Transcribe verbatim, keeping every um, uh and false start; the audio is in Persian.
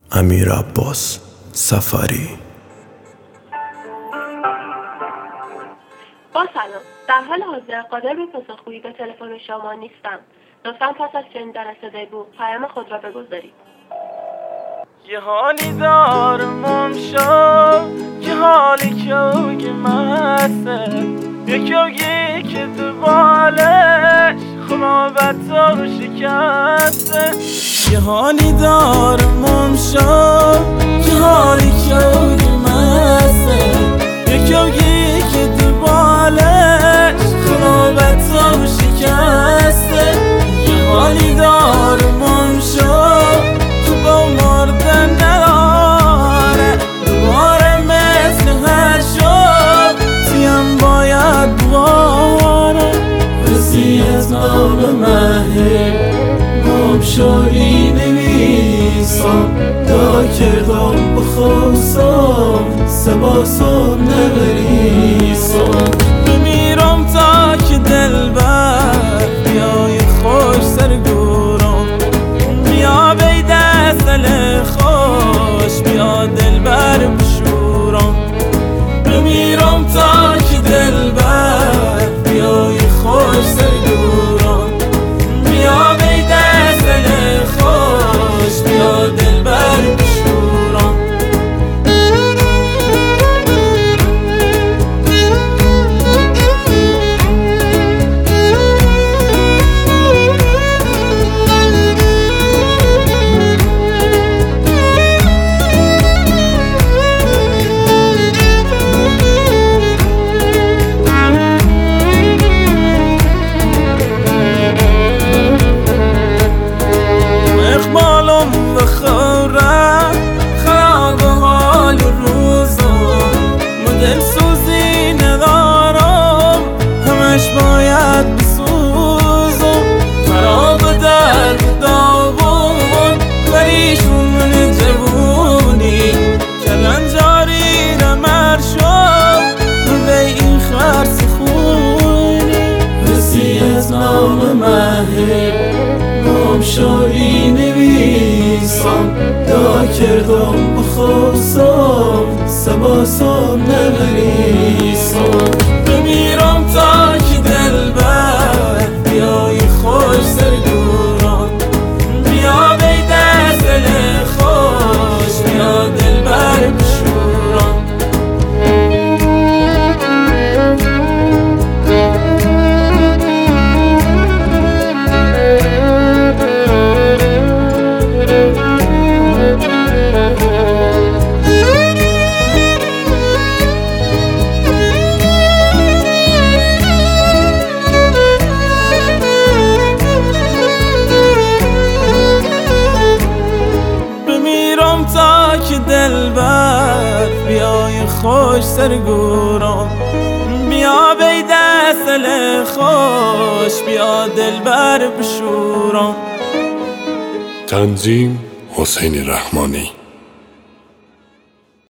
امیر عباس سفری. با سلام، در حال حاضر قادر به پاسخگویی به تلفن شما نیستم. لطفاً پس از شنیدن صدای بوق پیام خود را بگذارید. جهانی دارم شو که حالی که مسته یکی که تو بالش خرابت و شکسته. جهانی دارم شو که حالی که مسته یکی که تو بالش خرابت و شکسته. جهانی دارم شو تو با مردن نداره دوباره مثل هر شب تیم باید بواره. رسی از نام مهر گم شوی نویسم دا کردم بخوصم سباسم نبریسم. بمیرم تا که دل بر بیای خوش سرگورم بیا بی دستل خوش بیا دل بر بشورم. بمیرم تا که دل بر بیای خوش سرگورم بیا بی دستل خوش بیا دل بر بشورم. دلسوزی ندارم همش باید بسوزم خراب در داغون ولیشون من جوونی کلنجاری نمر شد به این خرس خونی. رسی از نام مهر گم شوی نویسم دا کردم بخوصم سباسم نبریسم. بمیرم تا که دل بر بیای خوش سرگورم بیا بی دستل خوش بیا دل بر بشورم. تا که دل بر بیای خوش سرگورم بیا بی دستل خوش بیا دل بر بشورم. تنظیم حسین رحمانی.